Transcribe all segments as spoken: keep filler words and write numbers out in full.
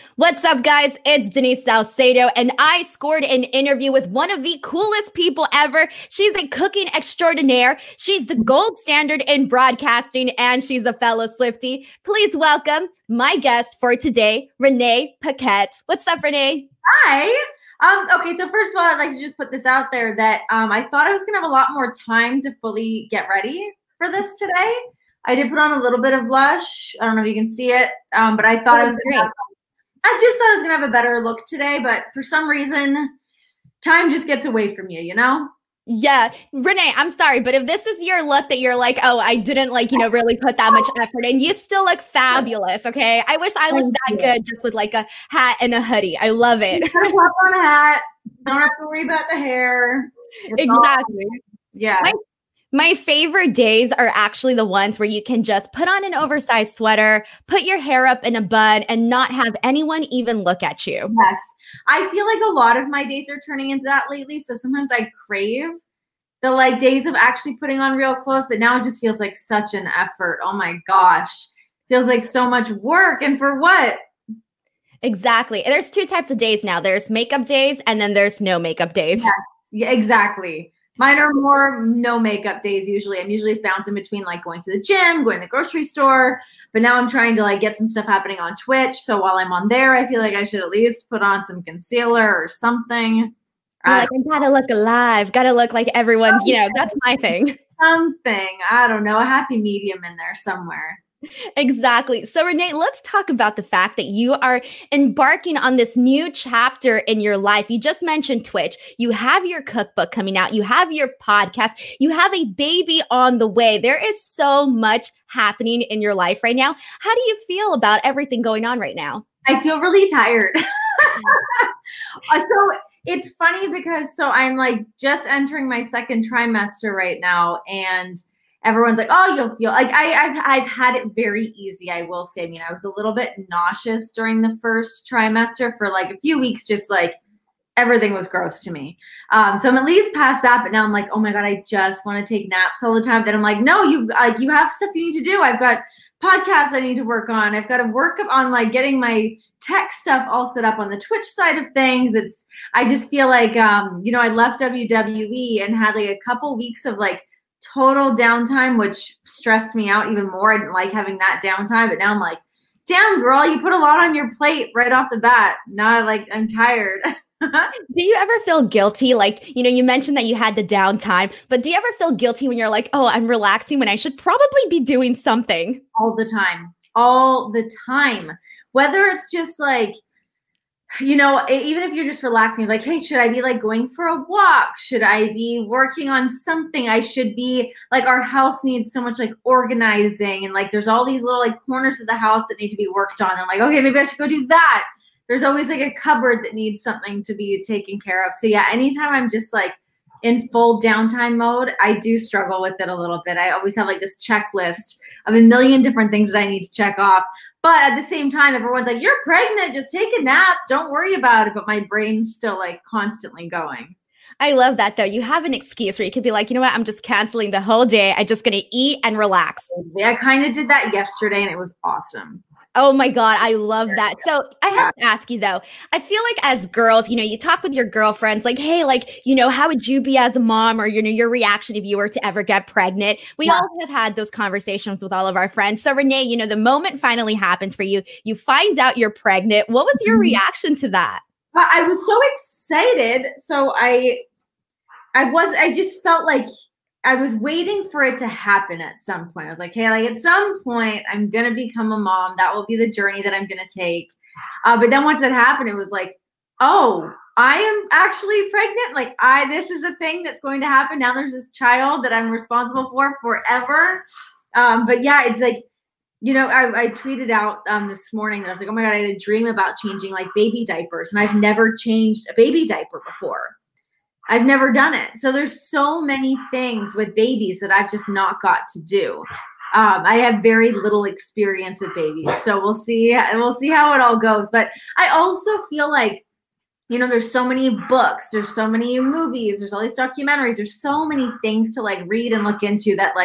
What's up, guys? It's Denise Salcedo, and I scored an interview with one of the coolest people ever. She's a cooking extraordinaire. She's the gold standard in broadcasting, and she's a fellow Swiftie. Please welcome my guest for today, Renee Paquette. What's up, Renee? Hi. Um, okay, so first of all, I'd like to just put this out there that um, I thought I was going to have a lot more time to fully get ready for this today. I did put on a little bit of blush. I don't know if you can see it, um, but I thought oh, I was going to I just thought I was going to have a better look today, but for some reason, time just gets away from you, you know? Yeah. Renee, I'm sorry, but if this is your look that you're like, oh, I didn't like, you know, really put that much effort in, you still look fabulous, okay? I wish I looked that good just with like a hat and a hoodie. I love it. You gotta pop on a hat. Don't have to worry about the hair. It's exactly. All, yeah. My, my favorite days are actually the ones where you can just put on an oversized sweater, put your hair up in a bun, and not have anyone even look at you. Yes. I feel like a lot of my days are turning into that lately. So sometimes I crave the like days of actually putting on real clothes, but now it just feels like such an effort. Oh my gosh. Feels like so much work. And for what? Exactly. There's two types of days now. There's makeup days and then there's no makeup days. Yes. Yeah, exactly. Mine are more no makeup days usually. I'm usually bouncing between like going to the gym, going to the grocery store, but now I'm trying to like get some stuff happening on Twitch. So while I'm on there, I feel like I should at least put on some concealer or something. You're like, I gotta look alive, gotta look like everyone's, you know, that's my thing. Something, I don't know, a happy medium in there somewhere. Exactly. So Renee, let's talk about the fact that you are embarking on this new chapter in your life. You just mentioned Twitch. You have your cookbook coming out. You have your podcast. You have a baby on the way. There is so much happening in your life right now. How do you feel about everything going on right now? I feel really tired. So it's funny because so I'm like just entering my second trimester right now, and everyone's like, oh, you'll feel like I, I've, I've had it very easy. I will say, I mean, I was a little bit nauseous during the first trimester for like a few weeks, just like everything was gross to me. Um, so I'm at least past that, but now I'm like, oh my God, I just want to take naps all the time. Then I'm like, no, you like, you have stuff you need to do. I've got podcasts I need to work on. I've got to work on like getting my tech stuff all set up on the Twitch side of things. It's, I just feel like, um, you know, I left W W E and had like a couple weeks of like total downtime, which stressed me out even more. I didn't like having that downtime, but now I'm like, damn girl, you put a lot on your plate right off the bat. Now I like, I'm tired. Do you ever feel guilty? Like, you know, you mentioned that you had the downtime, but do you ever feel guilty when you're like, oh, I'm relaxing when I should probably be doing something? All the time, all the time. Whether it's just like, you know, even if you're just relaxing, like, hey, should I be like going for a walk? Should I be working on something? I should be like, our house needs so much like organizing, and like there's all these little like corners of the house that need to be worked on. I'm like, okay, maybe I should go do that. There's always like a cupboard that needs something to be taken care of. So yeah, anytime I'm just like in full downtime mode, I do struggle with it a little bit. I always have like this checklist of a million different things that I need to check off. But at the same time, everyone's like, you're pregnant, just take a nap. Don't worry about it. But my brain's still like constantly going. I love that though. You have an excuse where you could be like, you know what? I'm just canceling the whole day. I'm just going to eat and relax. I kind of did that yesterday and it was awesome. Oh my God, I love that. So I have to ask you though, I feel like as girls, you know, you talk with your girlfriends like, hey, like, you know, how would you be as a mom, or, you know, your reaction if you were to ever get pregnant? We yeah. all have had those conversations with all of our friends. So Renee, you know, the moment finally happens for you, you find out you're pregnant. What was your reaction to that? I was so excited. So I, I was, I just felt like I was waiting for it to happen at some point. I was like, hey, like at some point I'm going to become a mom. That will be the journey that I'm going to take. Uh, but then once it happened, it was like, oh, I am actually pregnant. Like I, this is a thing that's going to happen. Now there's this child that I'm responsible for forever. Um, but yeah, it's like, you know, I, I tweeted out um, this morning that I was like, oh my God, I had a dream about changing like baby diapers. And I've never changed a baby diaper before. I've never done it. So there's so many things with babies that I've just not got to do. Um, I have very little experience with babies. So we'll see. We'll see how it all goes. But I also feel like, you know, there's so many books, there's so many movies, there's all these documentaries, there's so many things to like read and look into that like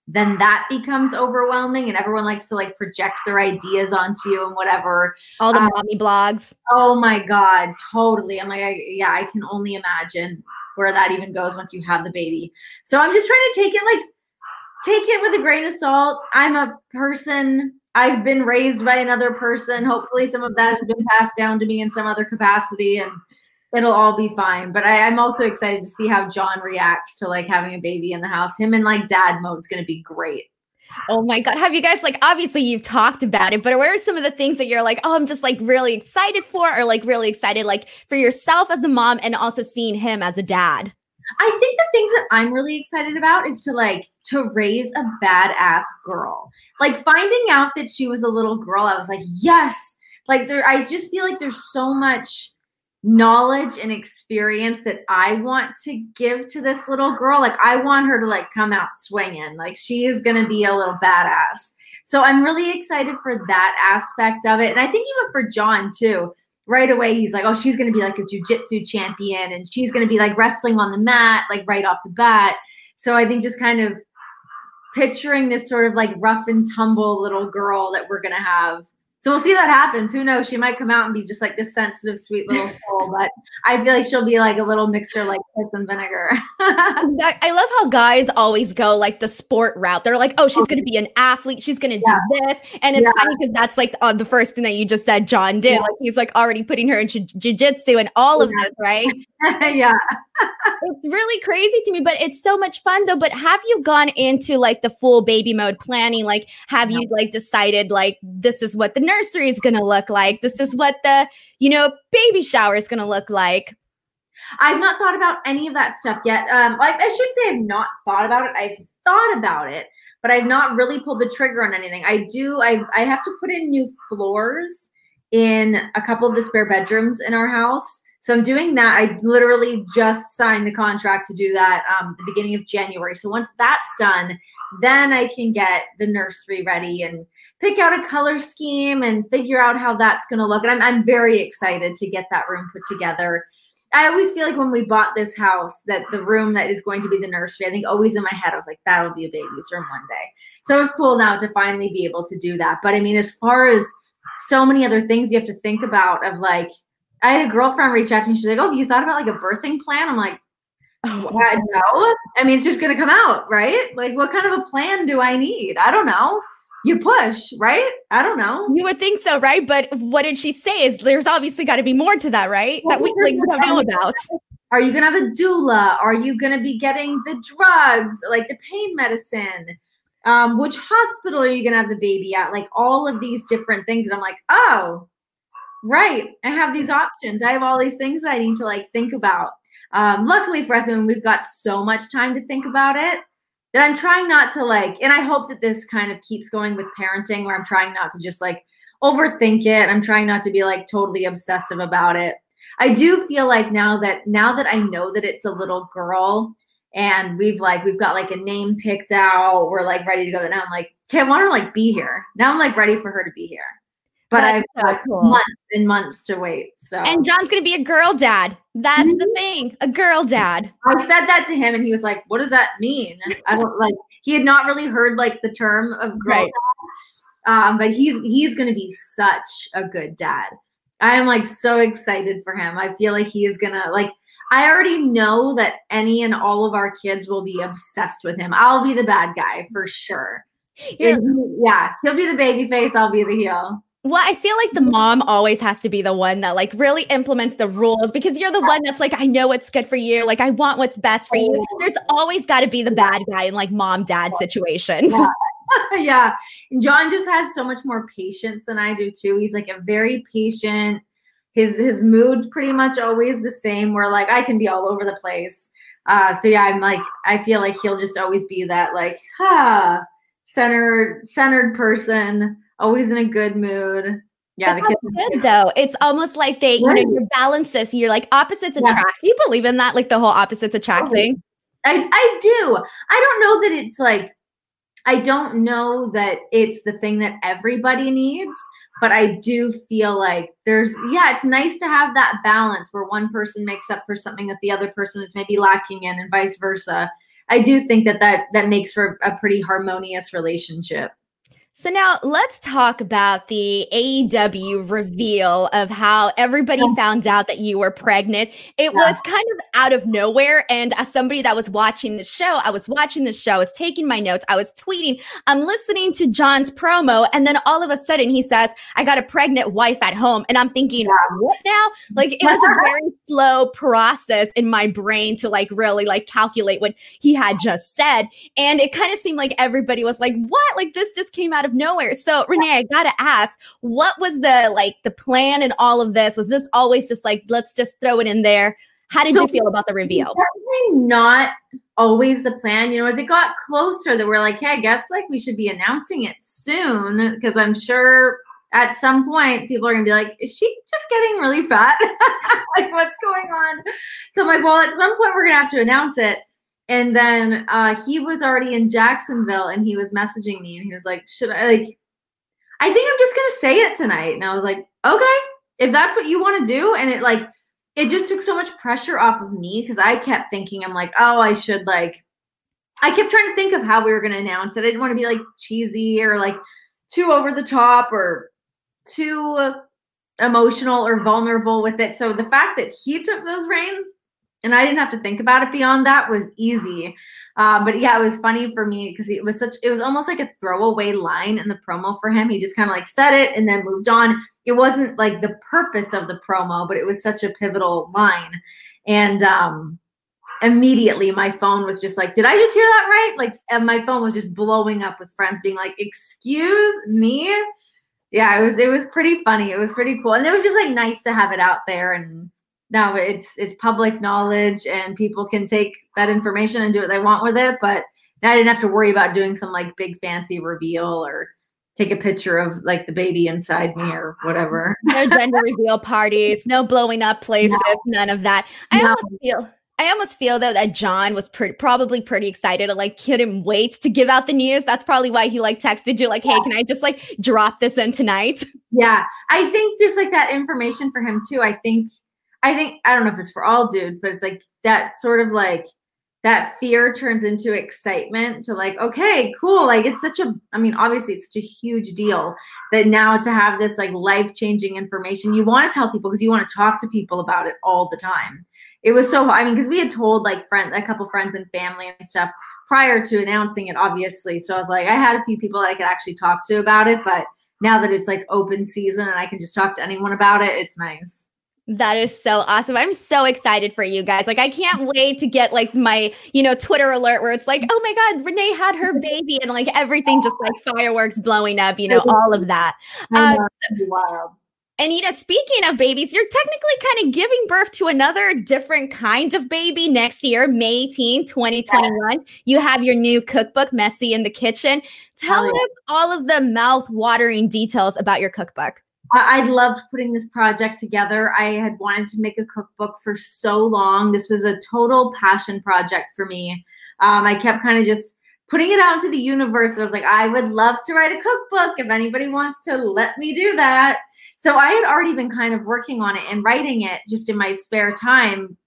then that becomes overwhelming and everyone likes to like project their ideas onto you and whatever. All the um, mommy blogs. Oh my God, totally. I'm like, I, yeah, I can only imagine where that even goes once you have the baby. So I'm just trying to take it like, take it with a grain of salt. I'm a person, I've been raised by another person. Hopefully some of that has been passed down to me in some other capacity and it'll all be fine. But I, I'm also excited to see how John reacts to like having a baby in the house. Him in like dad mode is going to be great. Oh my God. Have you guys, like, obviously you've talked about it, but what are some of the things that you're like, oh, I'm just like really excited for, or like really excited like for yourself as a mom and also seeing him as a dad? I think the things that I'm really excited about is to like to raise a badass girl. Like finding out that she was a little girl, I was like, yes. Like there, I just feel like there's so much knowledge and experience that I want to give to this little girl. Like I want her to like come out swinging. Like she is going to be a little badass. So I'm really excited for that aspect of it. And I think even for John too. Right away, he's like, oh, she's going to be like a jujitsu champion and she's going to be like wrestling on the mat, like right off the bat. So I think just kind of picturing this sort of like rough and tumble little girl that we're going to have. So we'll see what happens. Who knows? She might come out and be just like this sensitive, sweet little soul, but I feel like she'll be like a little mixture like piss and vinegar. That, I love how guys always go like the sport route. They're like, oh, she's going to be an athlete. She's going to Yeah. do this. And it's Yeah. funny because that's like uh, the first thing that you just said John did. Yeah. Like he's like already putting her into jiu-jitsu and all of Yeah. this, right? Yeah. It's really crazy to me, but it's so much fun though. But have you gone into like the full baby mode planning? Like, have you like decided like this is what the nursery is going to look like? This is what the, you know, baby shower is going to look like? I've not thought about any of that stuff yet. Um, I, I should say I've not thought about it. I've thought about it, but I've not really pulled the trigger on anything. I do. I I have to put in new floors in a couple of the spare bedrooms in our house. So I'm doing that. I literally just signed the contract to do that um, the beginning of January. So once that's done, then I can get the nursery ready and pick out a color scheme and figure out how that's going to look. And I'm I'm very excited to get that room put together. I always feel like when we bought this house that the room that is going to be the nursery, I think always in my head, I was like, that'll be a baby's room one day. So it's cool now to finally be able to do that. But I mean, as far as so many other things you have to think about of like, I had a girlfriend reach out to me. She's like, oh, have you thought about like a birthing plan? I'm like, oh, no. I mean, it's just going to come out, right? Like, what kind of a plan do I need? I don't know. You push, right? I don't know. You would think so, right? But what did she say? Is there's obviously got to be more to that, right? That we like don't know about. Are you gonna have a doula? Are you gonna be getting the drugs, like the pain medicine? Um, which hospital are you gonna have the baby at? Like all of these different things, and I'm like, oh, right. I have these options. I have all these things that I need to like think about. Um, luckily for us, I mean, we've got so much time to think about it. That I'm trying not to like, and I hope that this kind of keeps going with parenting where I'm trying not to just like overthink it. I'm trying not to be like totally obsessive about it. I do feel like now that, now that I know that it's a little girl and we've like, we've got like a name picked out, we're like ready to go. Now I'm like, okay, I want her to like be here. Now I'm like ready for her to be here. But That's I've so got cool. months and months to wait. So And John's going to be a girl dad. That's the thing. A girl dad. I said that to him and he was like, what does that mean? I don't like, he had not really heard like the term of girl Right. dad. Um, but he's, he's going to be such a good dad. I am like so excited for him. I feel like he is going to like, I already know that any and all of our kids will be obsessed with him. I'll be the bad guy for sure. You're- And he- yeah. He'll be the baby face. I'll be the heel. Well, I feel like the mom always has to be the one that like really implements the rules because you're the one that's like, I know what's good for you. Like, I want what's best for you. There's always got to be the bad guy in like mom dad situations. Yeah. Yeah. And John just has so much more patience than I do too. He's like a very patient. His his mood's pretty much always the same where like I can be all over the place. Uh, so yeah, I'm like, I feel like he'll just always be that like, ha, centered, centered person. Always in a good mood. Yeah, But the kids. that's good though. It's almost like they, you know, Right. you balance this. You're like opposites Yeah. attract. Do you believe in that? Like the whole opposites attract Totally. thing? I I do. I don't know that it's like, I don't know that it's the thing that everybody needs, but I do feel like there's, yeah, it's nice to have that balance where one person makes up for something that the other person is maybe lacking in and vice versa. I do think that that, that makes for a pretty harmonious relationship. So now let's talk about the A E W reveal of how everybody Yeah. found out that you were pregnant. It Yeah. was kind of out of nowhere. And as somebody that was watching the show, I was watching the show, I was taking my notes, I was tweeting, I'm listening to John's promo. And then all of a sudden he says, I got a pregnant wife at home. And I'm thinking, Yeah. what now? Like it was a very slow process in my brain to like really like calculate what he had just said. And it kind of seemed like everybody was like, what? Like this just came out of nowhere. So Renee, I gotta ask, what was the like the plan in all of this? Was this always just like, let's just throw it in there? How did so, you feel about the reveal? Definitely not always the plan. You know, as it got closer that we're like, hey, I guess like we should be announcing it soon, because I'm sure at some point people are gonna be like, is she just getting really fat? Like what's going on? So I'm like, well, at some point we're gonna have to announce it. And then uh, he was already in Jacksonville and he was messaging me and he was like, should I like, I think I'm just going to say it tonight. And I was like, okay, if that's what you want to do. And it like, it just took so much pressure off of me because I kept thinking, I'm like, oh, I should like, I kept trying to think of how we were going to announce it. I didn't want to be like cheesy or like too over the top or too emotional or vulnerable with it. So the fact that he took those reins and I didn't have to think about it beyond that was easy. Uh, but yeah, it was funny for me because it was such, it was almost like a throwaway line in the promo for him. He just kind of like said it and then moved on. It wasn't like the purpose of the promo, but it was such a pivotal line. And um, immediately my phone was just like, did I just hear that right? Like, and my phone was just blowing up with friends being like, excuse me? Yeah, it was, it was pretty funny. It was pretty cool. And it was just like nice to have it out there. And now it's it's public knowledge and people can take that information and do what they want with it. But now I didn't have to worry about doing some like big fancy reveal or take a picture of like the baby inside me or whatever. No gender reveal parties, no blowing up places, no. None of that. I no. almost feel I almost feel though that John was pretty, probably pretty excited to like couldn't wait to give out the news. That's probably why he like texted you like, hey, can I just like drop this in tonight? Yeah, I think just like that information for him too. I think I think, I don't know if it's for all dudes, but it's like that sort of like that fear turns into excitement to like, okay, cool. Like it's such a, I mean, obviously it's such a huge deal that now to have this like life-changing information, you want to tell people because you want to talk to people about it all the time. It was so, I mean, because we had told like friend, a couple friends and family and stuff prior to announcing it, obviously. So I was like, I had a few people that I could actually talk to about it, but now that it's like open season and I can just talk to anyone about it, it's nice. That is so awesome. I'm so excited for you guys. Like, I can't wait to get like my, you know, Twitter alert where it's like, oh my God, Renee had her baby and like everything just like fireworks blowing up, you know, all of that. Um, wild. And, you know, speaking of babies, you're technically kind of giving birth to another different kind of baby next year, May eighteenth, twenty twenty-one. Yeah. You have your new cookbook, Messy in the Kitchen. Tell oh, yeah. us all of the mouth-watering details about your cookbook. I loved putting this project together. I had wanted to make a cookbook for so long. This was a total passion project for me. Um, I kept kind of just putting it out into the universe. I was like, I would love to write a cookbook if anybody wants to let me do that. So I had already been kind of working on it and writing it just in my spare time,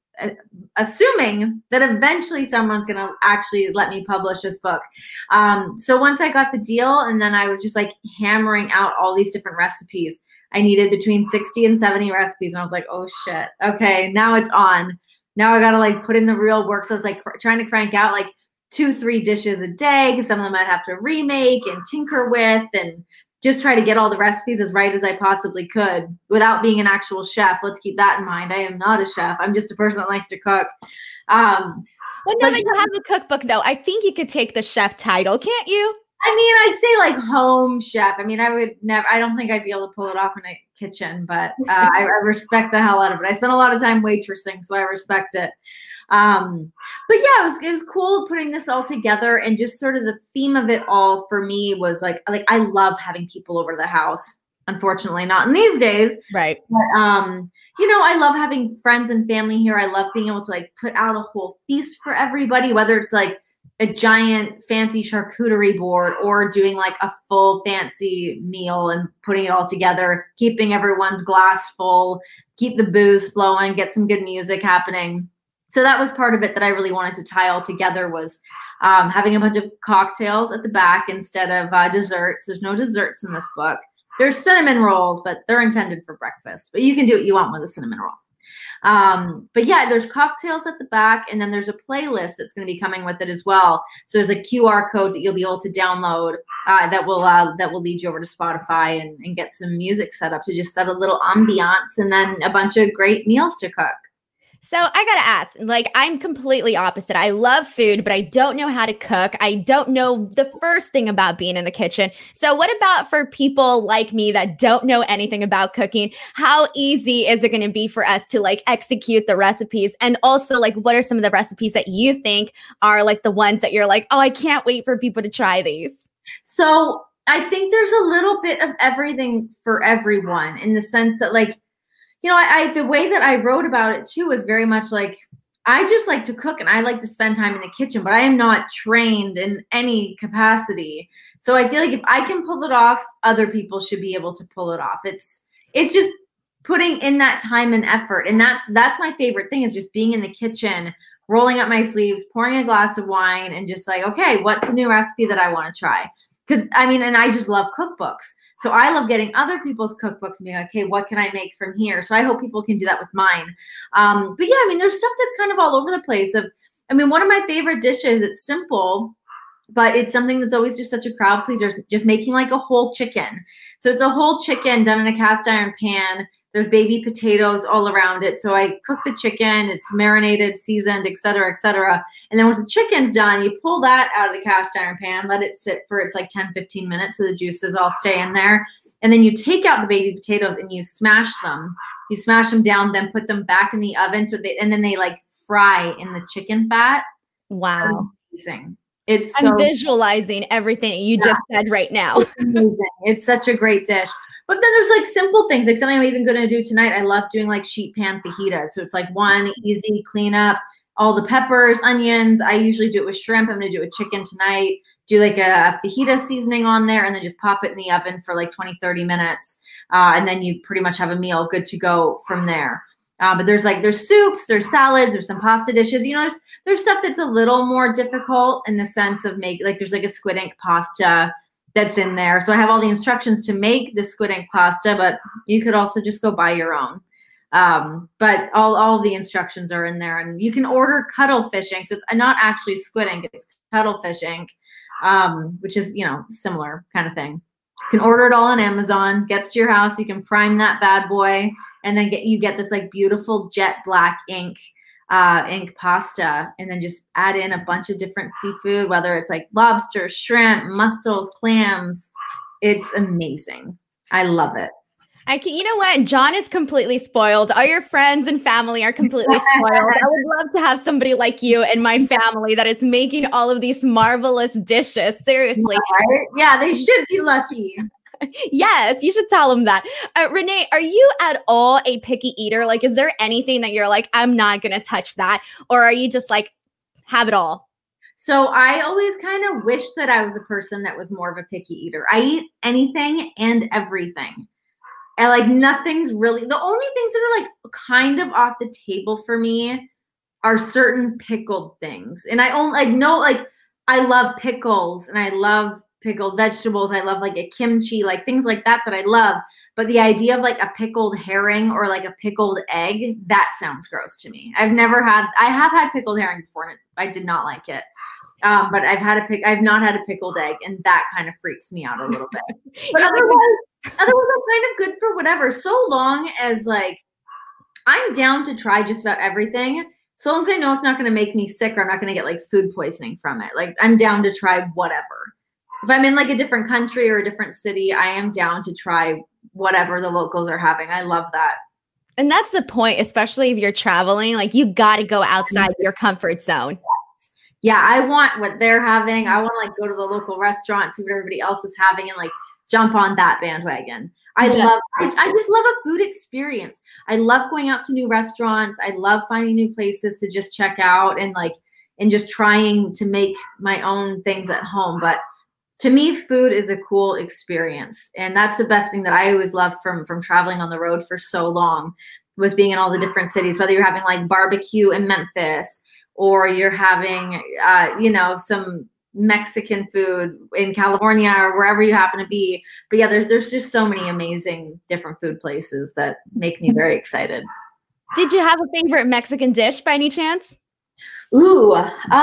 assuming that eventually someone's going to actually let me publish this book. Um, so once I got the deal and then I was just like hammering out all these different recipes, I needed between sixty and seventy recipes. And I was like, oh shit. Okay. Now it's on. Now I got to like put in the real work. So I was like cr- trying to crank out like two, three dishes a day because some of them I'd have to remake and tinker with and just try to get all the recipes as right as I possibly could without being an actual chef. Let's keep that in mind. I am not a chef. I'm just a person that likes to cook. Um, well, now that you have a cookbook though, I think you could take the chef title, can't you? I mean, I'd say like home chef. I mean, I would never, I don't think I'd be able to pull it off in a kitchen, but uh, I, I respect the hell out of it. I spent a lot of time waitressing, so I respect it. Um, but yeah, it was, it was cool putting this all together and just sort of the theme of it all for me was like, like I love having people over to the house. Unfortunately, not in these days. Right. But, um, you know, I love having friends and family here. I love being able to like put out a whole feast for everybody, whether it's like a giant fancy charcuterie board or doing like a full fancy meal and putting it all together, keeping everyone's glass full, keep the booze flowing, get some good music happening. So that was part of it that I really wanted to tie all together, was um, having a bunch of cocktails at the back instead of uh, desserts. There's no desserts in this book. There's cinnamon rolls, but they're intended for breakfast. But you can do what you want with a cinnamon roll. Um, but yeah, there's cocktails at the back, and then there's a playlist that's going to be coming with it as well. So there's a Q R code that you'll be able to download uh, that will uh, that will lead you over to Spotify and, and get some music set up to just set a little ambiance, and then a bunch of great meals to cook. So I gotta ask, like, I'm completely opposite. I love food, but I don't know how to cook. I don't know the first thing about being in the kitchen. So what about for people like me that don't know anything about cooking? How easy is it going to be for us to like execute the recipes? And also, like, what are some of the recipes that you think are like the ones that you're like, oh, I can't wait for people to try these? So I think there's a little bit of everything for everyone, in the sense that, like, you know, I, I the way that I wrote about it too is very much like, I just like to cook and I like to spend time in the kitchen, but I am not trained in any capacity. So I feel like if I can pull it off, other people should be able to pull it off. It's it's just putting in that time and effort. And that's that's my favorite thing, is just being in the kitchen, rolling up my sleeves, pouring a glass of wine, and just like, okay, what's the new recipe that I want to try? Because I mean, and I just love cookbooks. So I love getting other people's cookbooks and being like, okay, what can I make from here? So I hope people can do that with mine. Um, but yeah, I mean, there's stuff that's kind of all over the place. Of, I mean, one of my favorite dishes, it's simple, but it's something that's always just such a crowd pleaser, just making like a whole chicken. So it's a whole chicken done in a cast iron pan. There's baby potatoes all around it. So I cook the chicken, it's marinated, seasoned, et cetera, et cetera. And then once the chicken's done, you pull that out of the cast iron pan, let it sit for, it's like ten, fifteen minutes so the juices all stay in there. And then you take out the baby potatoes and you smash them. You smash them down, then put them back in the oven. So they, and then they like fry in the chicken fat. Wow. Amazing. It's so, I'm visualizing everything you yeah. just said right now. It's amazing. It's such a great dish. But then there's like simple things, like something I'm even going to do tonight. I love doing like sheet pan fajitas. So it's like one easy cleanup, all the peppers, onions. I usually do it with shrimp. I'm going to do it with chicken tonight. Do like a fajita seasoning on there, and then just pop it in the oven for like twenty, thirty minutes. Uh, and then you pretty much have a meal good to go from there. Uh, but there's like, there's soups, there's salads, there's some pasta dishes. You know, there's, there's stuff that's a little more difficult in the sense of make, like there's like a squid ink pasta that's in there. So I have all the instructions to make the squid ink pasta, but you could also just go buy your own. Um, but all, all the instructions are in there, and you can order cuttlefish ink. So it's not actually squid ink, it's cuttlefish ink, um, which is, you know, similar kind of thing. You can order it all on Amazon, gets to your house. You can prime that bad boy, and then get, you get this like beautiful jet black ink Uh, ink pasta, and then just add in a bunch of different seafood, whether it's like lobster, shrimp, mussels, clams. It's amazing. I love it. I can, you know what? John is completely spoiled. All your friends and family are completely spoiled. I would love to have somebody like you in my family that is making all of these marvelous dishes. Seriously. Right? Yeah, they should be lucky. Yes, you should tell them that. Uh, Renee, are you at all a picky eater? Like, is there anything that you're like, I'm not going to touch that? Or are you just like, have it all? So I always kind of wish that I was a person that was more of a picky eater. I eat anything and everything. And like nothing's really, the only things that are like kind of off the table for me are certain pickled things. And I only like know, like I love pickles and I love pickled vegetables. I love like a kimchi, like things like that that I love. But the idea of like a pickled herring or like a pickled egg, that sounds gross to me. I've never had, I have had pickled herring before and I did not like it. Um, but I've had a pick, I've not had a pickled egg, and that kind of freaks me out a little bit. But otherwise, otherwise I'm kind of good for whatever. So long as like, I'm down to try just about everything. So long as I know it's not going to make me sick or I'm not going to get like food poisoning from it. Like I'm down to try whatever. If I'm in like a different country or a different city, I am down to try whatever the locals are having. I love that. And that's the point, especially if you're traveling, like you got to go outside your comfort zone. Yeah, I want what they're having. I want to like go to the local restaurant, see what everybody else is having, and like jump on that bandwagon. I yeah. love, I, I just love a food experience. I love going out to new restaurants. I love finding new places to just check out and like, and just trying to make my own things at home. But to me, food is a cool experience. And that's the best thing that I always love from, from traveling on the road for so long, was being in all the different cities, whether you're having like barbecue in Memphis or you're having, uh, you know, some Mexican food in California or wherever you happen to be. But yeah, there's, there's just so many amazing different food places that make me very excited. Did you have a favorite Mexican dish by any chance? Ooh,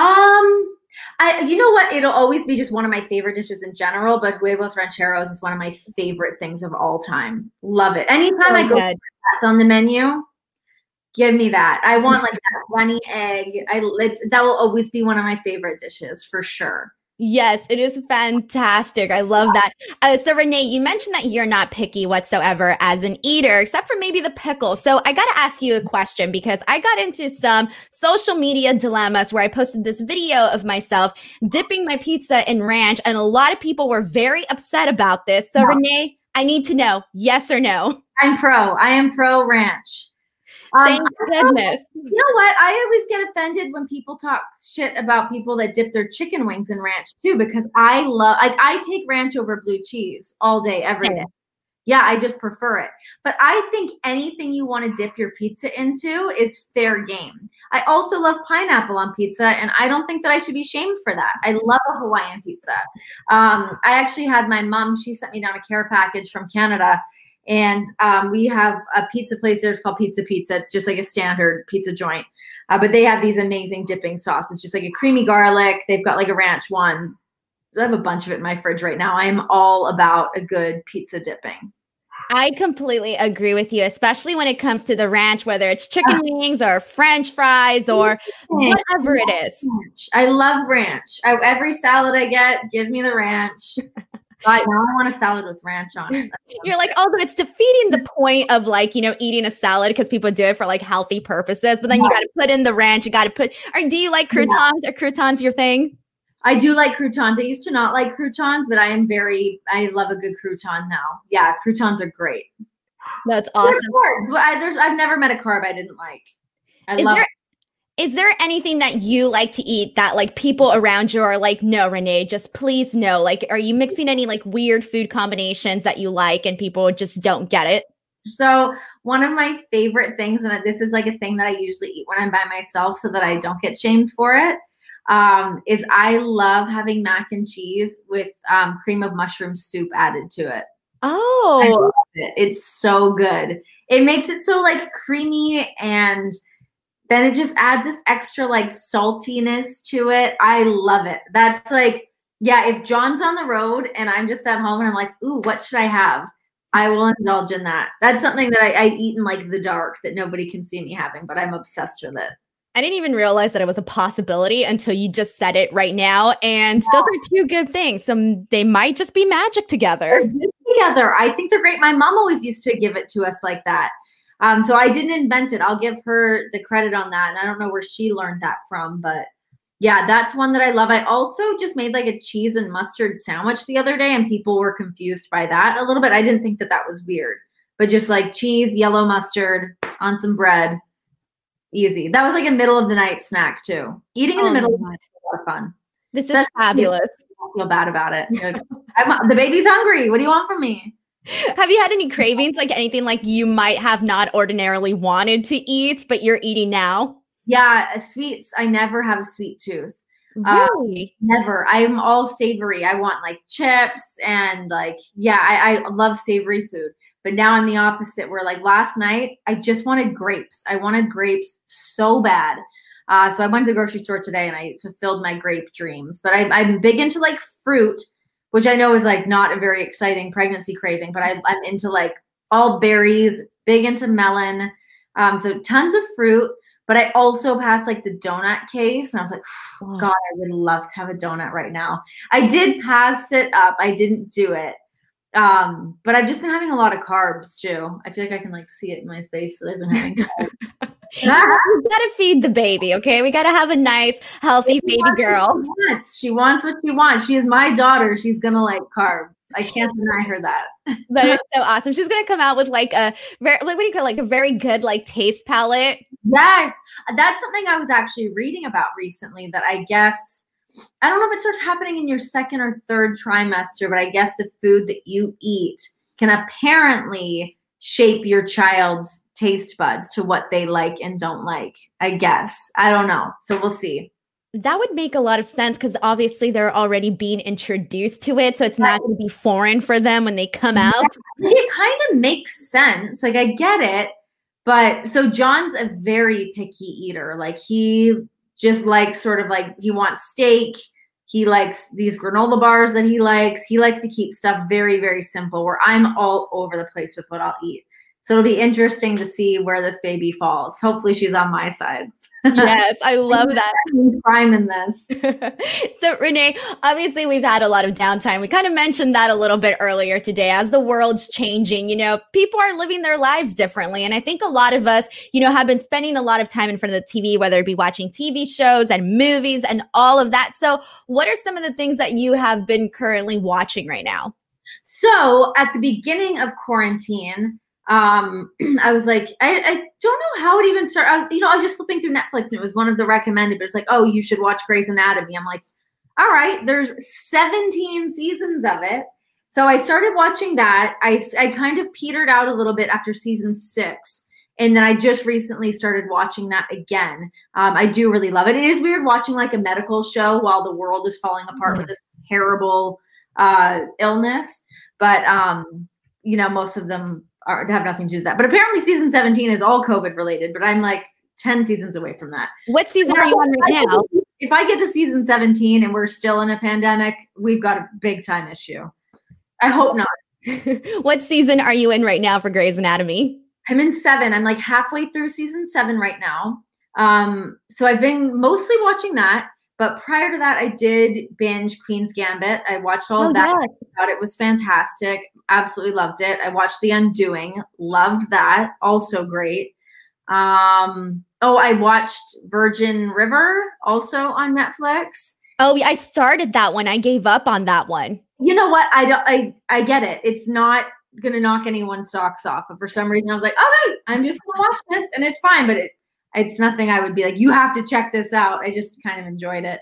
um, I, you know what? It'll always be just one of my favorite dishes in general, but huevos rancheros is one of my favorite things of all time. Love it. Anytime So I go, good. that's on the menu, give me that. I want like that runny egg. I it's, that will always be one of my favorite dishes for sure. Yes, it is fantastic. I love that. Uh, so Renee, you mentioned that you're not picky whatsoever as an eater, except for maybe the pickles. So I got to ask you a question because I got into some social media dilemmas where I posted this video of myself dipping my pizza in ranch, and a lot of people were very upset about this. So No. Renee, I need to know, yes or no? I'm pro. I am pro ranch. Um, Thank goodness. You know what? I always get offended when people talk shit about people that dip their chicken wings in ranch too, because I love, like, I take ranch over blue cheese all day, every day. Yeah, I just prefer it. But I think anything you want to dip your pizza into is fair game. I also love pineapple on pizza, and I don't think that I should be shamed for that. I love a Hawaiian pizza. Um, I actually had my mom, she sent me down a care package from Canada. And um, we have a pizza place there. It's called Pizza Pizza. It's just like a standard pizza joint. Uh, but they have these amazing dipping sauces, just like a creamy garlic. They've got like a ranch one. So I have a bunch of it in my fridge right now. I am all about a good pizza dipping. I completely agree with you, especially when it comes to the ranch, whether it's chicken wings or French fries or whatever it is. I love ranch. I, every salad I get, give me the ranch. Right, now I want a salad with ranch on it. You're like, although it's defeating the point of like, you know, eating a salad because people do it for like healthy purposes, but then you got to put in the ranch. You got to put, or do you like croutons? Yeah. Are croutons your thing? I do like croutons. I used to not like croutons, but I am very, I love a good crouton now. Yeah, croutons are great. That's awesome. But I, there's, I've never met a carb I didn't like. I Is love there- it. Is there anything that you like to eat that like people around you are like, no, Renee, just please no? Like, are you mixing any like weird food combinations that you like and people just don't get it? So one of my favorite things, and this is like a thing that I usually eat when I'm by myself so that I don't get shamed for it, um, is I love having mac and cheese with um, cream of mushroom soup added to it. Oh, I love it. It's so good. It makes it so like creamy, and then it just adds this extra like saltiness to it. I love it. That's like, yeah, if John's on the road and I'm just at home and I'm like, ooh, what should I have? I will indulge in that. That's something that I, I eat in like the dark that nobody can see me having, but I'm obsessed with it. I didn't even realize that it was a possibility until you just said it right now. And yeah. Those are two good things. So they might just be magic together. Together. I think they're great. My mom always used to give it to us like that. Um, so I didn't invent it. I'll give her the credit on that. And I don't know where she learned that from, but yeah, that's one that I love. I also just made like a cheese and mustard sandwich the other day, and people were confused by that a little bit. I didn't think that that was weird, but just like cheese, yellow mustard on some bread. Easy. That was like a middle of the night snack too. Eating in the oh middle of the night is a lot of fun. This is Especially fabulous. I feel bad about it. I'm, the baby's hungry. What do you want from me? Have you had any cravings, like anything like you might have not ordinarily wanted to eat, but you're eating now? Yeah, sweets. I never have a sweet tooth. Really? Um, never. I'm all savory. I want like chips and like, yeah, I, I love savory food. But now I'm the opposite, where like last night, I just wanted grapes. I wanted grapes so bad. Uh, so I went to the grocery store today and I fulfilled my grape dreams. But I, I'm big into like fruit, which I know is like not a very exciting pregnancy craving, but I, I'm into like all berries, big into melon. Um, so tons of fruit, but I also passed like the donut case and I was like, oh, God, I would love to have a donut right now. I did pass it up. I didn't do it. Um, but I've just been having a lot of carbs too. I feel like I can like see it in my face that I've been having carbs. We gotta feed the baby, okay? We gotta have a nice, healthy baby girl. She wants. she wants what she wants. She is my daughter. She's gonna like carbs. I can't deny her that. That is so awesome. She's gonna come out with like a very, like what do you call it? Like a very good like taste palette. Yes, that's something I was actually reading about recently. That I guess I don't know if it starts happening in your second or third trimester, but I guess the food that you eat can apparently shape your child's taste buds to what they like and don't like, I guess. I don't know. So we'll see. That would make a lot of sense because obviously they're already being introduced to it. So it's not going to be foreign for them when they come out. Yeah, it kind of makes sense. Like, I get it. But so John's a very picky eater. Like, he just likes sort of like, he wants steak. He likes these granola bars that he likes. He likes to keep stuff very, very simple, where I'm all over the place with what I'll eat. So it'll be interesting to see where this baby falls. Hopefully she's on my side. Yes, I love that. Prime in this. So Renee, obviously we've had a lot of downtime. We kind of mentioned that a little bit earlier today. As the world's changing, you know, people are living their lives differently. And I think a lot of us, you know, have been spending a lot of time in front of the T V, whether it be watching T V shows and movies and all of that. So what are some of the things that you have been currently watching right now? So at the beginning of quarantine, Um, I was like, I, I don't know how it even started. I was, you know, I was just flipping through Netflix and it was one of the recommended, but it's like, oh, you should watch Grey's Anatomy. I'm like, all right, there's seventeen seasons of it. So I started watching that. I, I kind of petered out a little bit after season six. And then I just recently started watching that again. Um, I do really love it. It is weird watching like a medical show while the world is falling apart mm-hmm. with this terrible uh, illness. But, um, you know, most of them Or to have nothing to do with that. But apparently season seventeen is all COVID related, but I'm like ten seasons away from that. What season are you on right now? If I get to season seventeen and we're still in a pandemic, we've got a big time issue. I hope not. What season are you in right now for Grey's Anatomy? I'm in seven. I'm like halfway through season seven right now. Um, so I've been mostly watching that. But prior to that, I did binge Queen's Gambit. I watched all oh, of that. Yes. I thought it was fantastic. Absolutely loved it. I watched The Undoing. Loved that. Also great. Um, oh, I watched Virgin River, also on Netflix. Oh, yeah, I started that one. I gave up on that one. You know what? I don't. I I get it. It's not gonna knock anyone's socks off. But for some reason, I was like, all right, I'm just gonna watch this, and it's fine. But it. It's nothing I would be like, you have to check this out. I just kind of enjoyed it.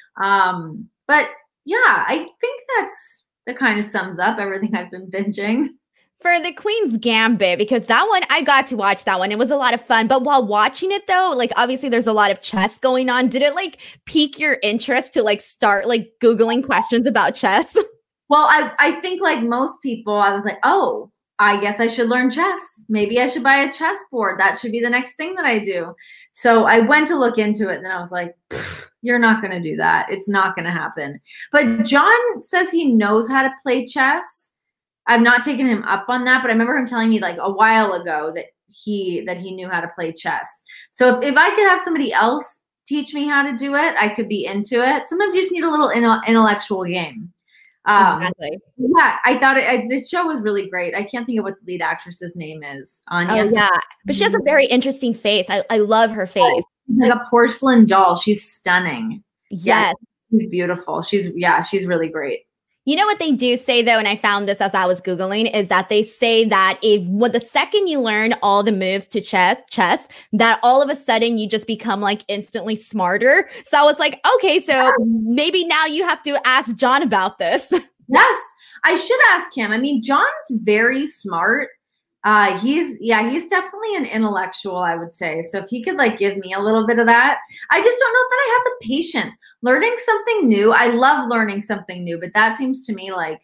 Um, but yeah, I think that's that kind of sums up everything I've been binging. For the Queen's Gambit, because that one, I got to watch that one. It was a lot of fun. But while watching it though, like obviously there's a lot of chess going on. Did it like pique your interest to like start like Googling questions about chess? Well, I, I think like most people, I was like, oh, I guess I should learn chess. Maybe I should buy a chessboard. That should be the next thing that I do. So I went to look into it and then I was like, you're not going to do that. It's not going to happen. But John says he knows how to play chess. I've not taken him up on that, but I remember him telling me like a while ago that he that he knew how to play chess. So if, if I could have somebody else teach me how to do it, I could be into it. Sometimes you just need a little intellectual game. Um, exactly. Yeah, I thought it, I, this show was really great. I can't think of what the lead actress's name is. On oh, yeah, but she has a very interesting face. I, I love her face. Like a porcelain doll. She's stunning. Yes. Yeah, she's beautiful. She's, yeah, she's really great. You know what they do say, though, and I found this as I was Googling, is that they say that if well, the second you learn all the moves to chess, chess, that all of a sudden you just become like instantly smarter. So I was like, okay, so yeah. maybe now you have to ask John about this. Yes, I should ask him. I mean, John's very smart. Uh, he's, yeah, he's definitely an intellectual, I would say. So if he could like give me a little bit of that, I just don't know if that I have the patience. Learning something new, I love learning something new, but that seems to me like,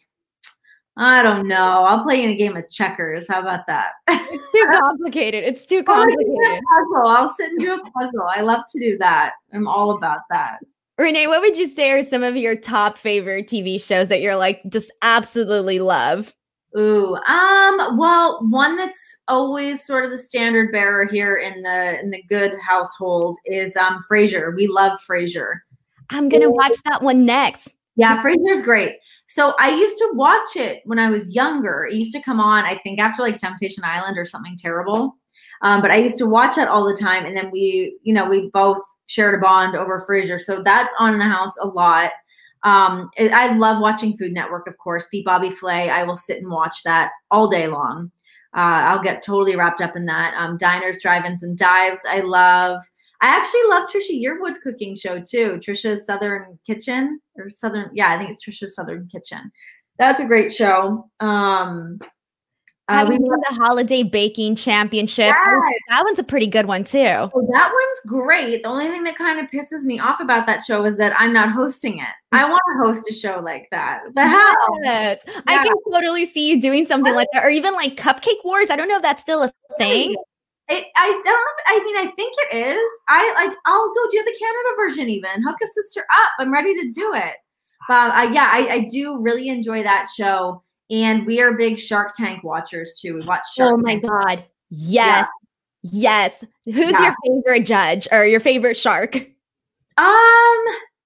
I don't know. I'll play in a game of checkers. How about that? It's too complicated. It's too complicated. Puzzle. I'll sit and do a puzzle. I love to do that. I'm all about that. Renee, what would you say are some of your top favorite T V shows that you're like just absolutely love? Ooh, um, well, one that's always sort of the standard bearer here in the in the good household is um Frasier. We love Frasier. I'm gonna watch that one next. Yeah, Frasier's great. So I used to watch it when I was younger. It used to come on, I think, after like Temptation Island or something terrible. Um, but I used to watch that all the time, and then we, you know, we both shared a bond over Frasier. So that's on in the house a lot. Um, I love watching Food Network, of course. Beat Bobby Flay. I will sit and watch that all day long. Uh, I'll get totally wrapped up in that. Um, Diners, Drive-Ins, and Dives. I love. I actually love Trisha Yearwood's cooking show too. Trisha's Southern Kitchen or Southern. Yeah, I think it's Trisha's Southern Kitchen. That's a great show. Um, Uh, we won the holiday baking championship. Yes. That one's a pretty good one too. Oh, that one's great. The only thing that kind of pisses me off about that show is that I'm not hosting it. I want to host a show like that. The hell? Yes. Yeah. I can totally see you doing something like that, or even like Cupcake Wars. I don't know if that's still a thing. It, I don't know. If, I mean, I think it is. I like. I'll go do the Canada version. Even hook a sister up. I'm ready to do it. But uh, yeah, I, I do really enjoy that show. And we are big Shark Tank watchers too. We watch Shark Oh my Tank. God. Yes. Yeah. Yes. Who's yeah. your favorite judge or your favorite shark? Um,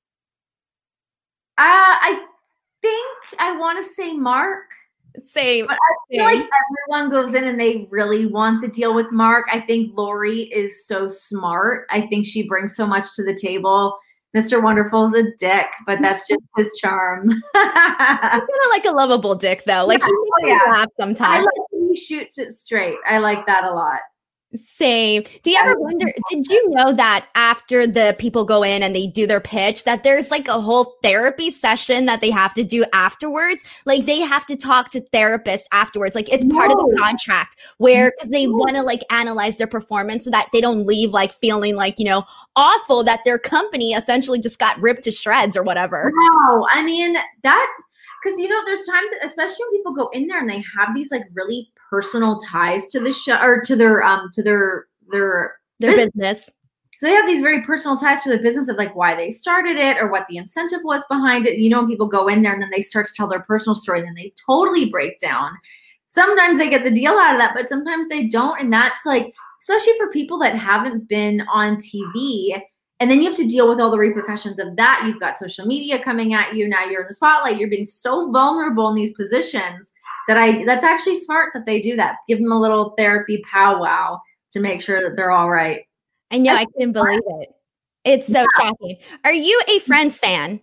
uh, I think I want to say Mark. Same. But I feel Same. like everyone goes in and they really want to deal with Mark. I think Lori is so smart. I think she brings so much to the table. Mister Wonderful is a dick, but that's just his charm. He's kind of like a lovable dick, though. Like yeah. he makes oh, yeah. me laugh sometimes. I like when he shoots it straight. I like that a lot. Same. Do you ever wonder, did you know that after the people go in and they do their pitch, that there's like a whole therapy session that they have to do afterwards? Like they have to talk to therapists afterwards. Like it's part no. of the contract where, because they no. want to like analyze their performance so that they don't leave like feeling like, you know, awful that their company essentially just got ripped to shreds or whatever. Wow. I mean, that's, because, you know, there's times, especially when people go in there and they have these like really personal ties to the show or to their um to their their their business. business. So they have these very personal ties to the business of like why they started it or what the incentive was behind it. You know, when people go in there and then they start to tell their personal story and then they totally break down. Sometimes they get the deal out of that, but sometimes they don't. And that's like, especially for people that haven't been on T V. And then you have to deal with all the repercussions of that. You've got social media coming at you. Now you're in the spotlight. You're being so vulnerable in these positions that I, that's actually smart that they do that. Give them a little therapy powwow to make sure that they're all right. I know. That's I couldn't believe it. It's so yeah. shocking. Are you a Friends fan?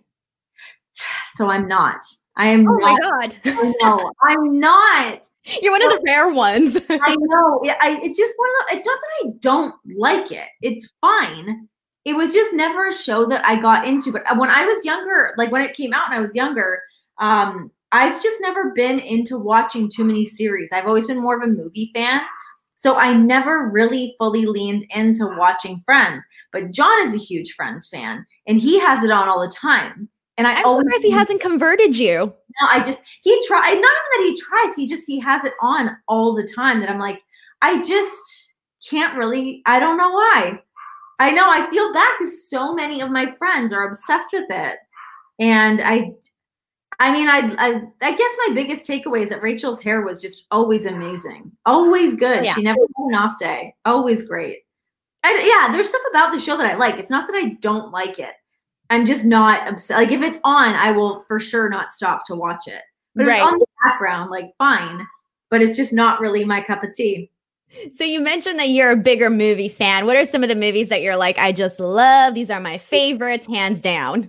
So I'm not. I am oh not. Oh my God. No, I'm not. You're one but, of the rare ones. I know. Yeah, I, it's just one of the, it's not that I don't like it. It's fine. It was just never a show that I got into. But when I was younger, like when it came out and I was younger, um, I've just never been into watching too many series. I've always been more of a movie fan. So I never really fully leaned into watching Friends. But John is a huge Friends fan and he has it on all the time. And I I'm always surprised he hasn't converted you. No, I just, he tries, not even that he tries, he just, he has it on all the time that I'm like, I just can't really, I don't know why. I know I feel bad because so many of my friends are obsessed with it. And I, I mean, I, I, I guess my biggest takeaway is that Rachel's hair was just always amazing. Always good. Yeah. She never had an off day. Always great. I, yeah, there's stuff about the show that I like. It's not that I don't like it. I'm just not obsessed. Like if it's on, I will for sure not stop to watch it. But right. It's on the background, like fine. But it's just not really my cup of tea. So you mentioned that you're a bigger movie fan. What are some of the movies that you're like, I just love, these are my favorites, hands down?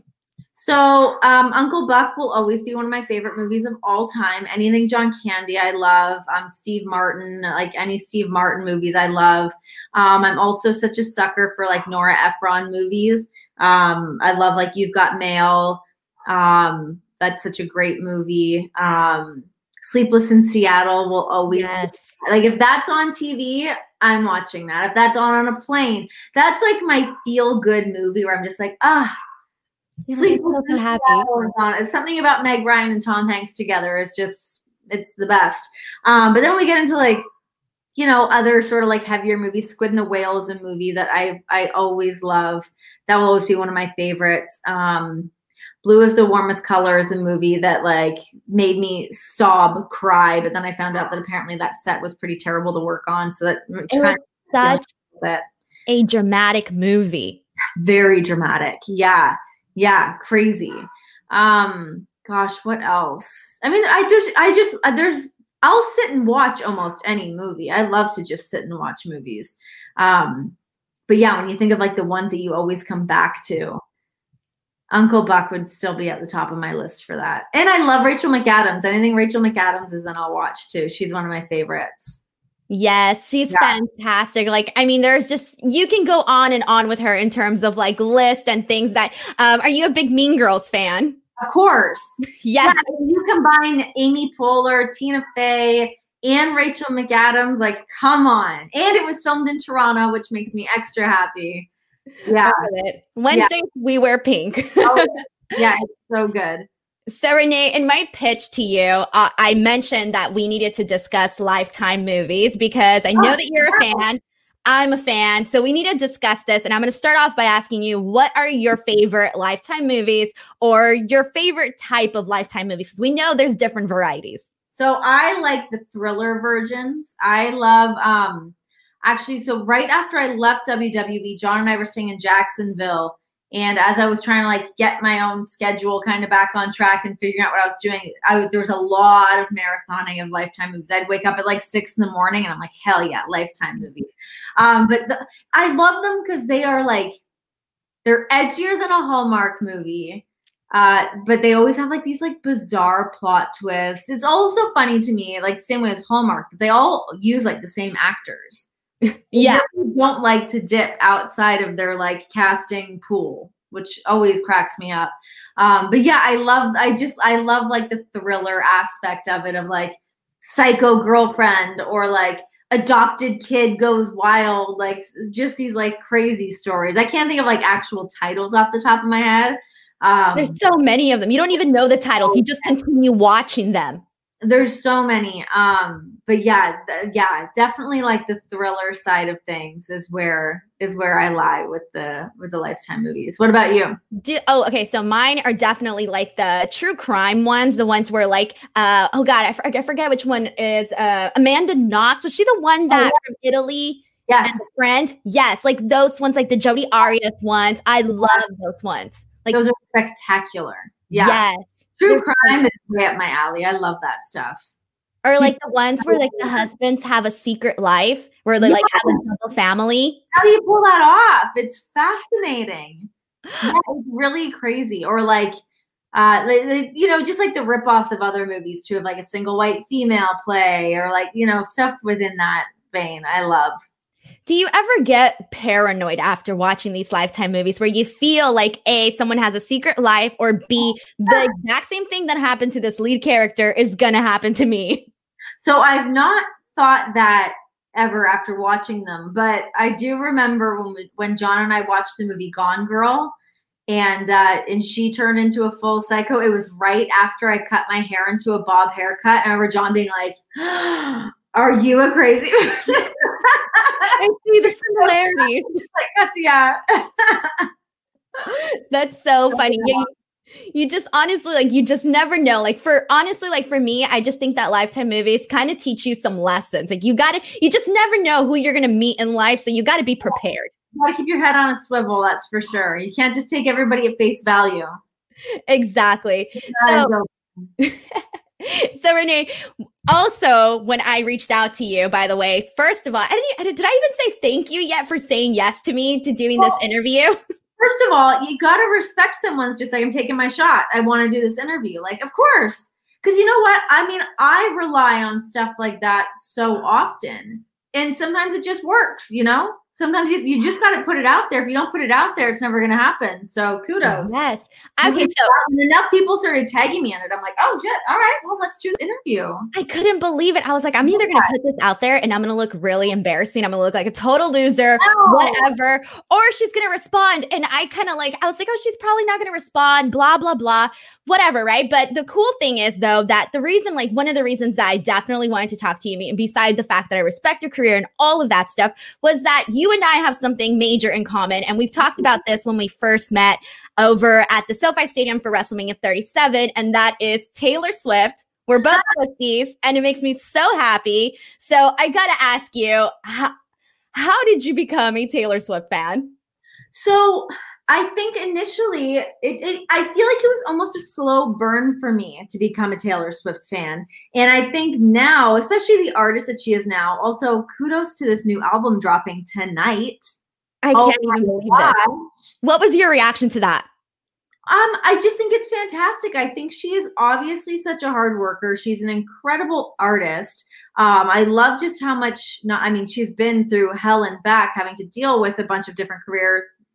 So um, Uncle Buck will always be one of my favorite movies of all time. Anything John Candy, I love. Um, Steve Martin, like any Steve Martin movies, I love. Um, I'm also such a sucker for like Nora Ephron movies. Um, I love like You've Got Mail. Um, that's such a great movie. Um, Sleepless in Seattle will always yes. be, like if that's on T V, I'm watching that. If that's on on a plane, that's like my feel good movie where I'm just like, ah, oh, Sleepless so happy. It's something about Meg Ryan and Tom Hanks together. It's just, it's the best. Um, but then we get into like, you know, other sort of like heavier movies. Squid and the Whale is a movie that I I always love. That will always be one of my favorites. Um, Blue is the Warmest Color is a movie that like made me sob, cry. But then I found out that apparently that set was pretty terrible to work on. So that it was such a, a dramatic movie. Very dramatic. Yeah. Yeah. Crazy. Um, gosh, what else? I mean, I just, I just, uh, there's, I'll sit and watch almost any movie. I love to just sit and watch movies. Um, but yeah, when you think of like the ones that you always come back to, Uncle Buck would still be at the top of my list for that. And I love Rachel McAdams. Anything Rachel McAdams is, then I'll watch too. She's one of my favorites. Yes, she's yeah. fantastic. Like, I mean, there's just, you can go on and on with her in terms of like list and things that, um, are you a big Mean Girls fan? Of course. Yes. Yeah, you combine Amy Poehler, Tina Fey, and Rachel McAdams. Like, come on. And it was filmed in Toronto, which makes me extra happy. Yeah. Wednesdays, yeah. we wear pink. Oh, yeah, it's so good. So Renee, in my pitch to you, uh, I mentioned that we needed to discuss Lifetime movies because I know oh, that you're a fan. I'm a fan. So we need to discuss this. And I'm going to start off by asking you, what are your favorite Lifetime movies or your favorite type of Lifetime movies? Because we know there's different varieties. So I like the thriller versions. I love, um, actually, so right after I left W W E, John and I were staying in Jacksonville. And as I was trying to like get my own schedule kind of back on track and figuring out what I was doing, I, there was a lot of marathoning of Lifetime movies. I'd wake up at like six in the morning and I'm like, hell yeah, Lifetime movies. Um, but the, I love them because they are like, they're edgier than a Hallmark movie. Uh, but they always have like these like bizarre plot twists. It's also funny to me, like the same way as Hallmark, but they all use like the same actors. Yeah. They don't like to dip outside of their like casting pool, which always cracks me up. Um, but yeah, I love, I just, I love like the thriller aspect of it, of like psycho girlfriend or like adopted kid goes wild, like just these like crazy stories. I can't think of like actual titles off the top of my head. Um, There's so many of them. You don't even know the titles. You just continue watching them. There's so many. Um, but yeah, th- yeah, definitely like the thriller side of things is where is where I lie with the with the Lifetime movies. What about you? Do, oh, okay. So mine are definitely like the true crime ones, the ones where like, uh, oh God, I, for, I forget which one is uh, Amanda Knox. Was she the one that oh, yeah. from Italy? Yes. And the friend? Yes. Like those ones, like the Jodi Arias ones. I love those ones. Like those are spectacular. Yeah. Yes. True They're crime cool. is way up my alley. I love that stuff. Or like the ones where like the husbands have a secret life where they yeah. like have a double family. How do you pull that off? It's fascinating. Yeah, it's really crazy. Or like, uh, like, you know, just like the ripoffs of other movies too, of like a single white female play or like, you know, stuff within that vein. I love. Do you ever get paranoid after watching these Lifetime movies where you feel like A, someone has a secret life, or B, the exact same thing that happened to this lead character is going to happen to me? So I've not thought that ever after watching them, but I do remember when we, when John and I watched the movie Gone Girl and uh, and she turned into a full psycho. It was right after I cut my hair into a bob haircut. And I remember John being like, are you a crazy I see the similarities. Like, that's, yeah. That's so funny. Yeah, you, you just honestly, like, you just never know. Like, for honestly, like, for me, I just think that Lifetime movies kind of teach you some lessons. Like, you got to, you just never know who you're going to meet in life. So you got to be prepared. You got to keep your head on a swivel. That's for sure. You can't just take everybody at face value. Exactly. So, so Renee, also, when I reached out to you, by the way, first of all, I didn't, did I even say thank you yet for saying yes to me to doing well, this interview? First of all, you got to respect someone's just like, I'm taking my shot. I want to do this interview. Like, of course. Because you know what? I mean, I rely on stuff like that so often. And sometimes it just works, you know? Sometimes you, you just got to put it out there. If you don't put it out there, it's never going to happen. So kudos. Yes. Okay. So enough people started tagging me on it. I'm like, oh, shit. All right. Well, let's choose interview. I couldn't believe it. I was like, I'm either going to put this out there and I'm going to look really embarrassing. I'm going to look like a total loser, no. whatever. Or she's going to respond. And I kind of like, I was like, oh, she's probably not going to respond, blah, blah, blah, whatever. Right. But the cool thing is, though, that the reason, like one of the reasons that I definitely wanted to talk to you, and beside the fact that I respect your career and all of that stuff, was that you and I have something major in common. And we've talked about this when we first met over at the SoFi Stadium for WrestleMania thirty-seven. And that is Taylor Swift. We're both Swifties, and it makes me so happy. So I got to ask you, how, how did you become a Taylor Swift fan? So I think initially, it, it, I feel like it was almost a slow burn for me to become a Taylor Swift fan. And I think now, especially the artist that she is now, also kudos to this new album dropping tonight. I can't oh even believe that. What was your reaction to that? Um, I just think it's fantastic. I think she is obviously such a hard worker. She's an incredible artist. Um, I love just how much, not, I mean, she's been through hell and back having to deal with a bunch of different career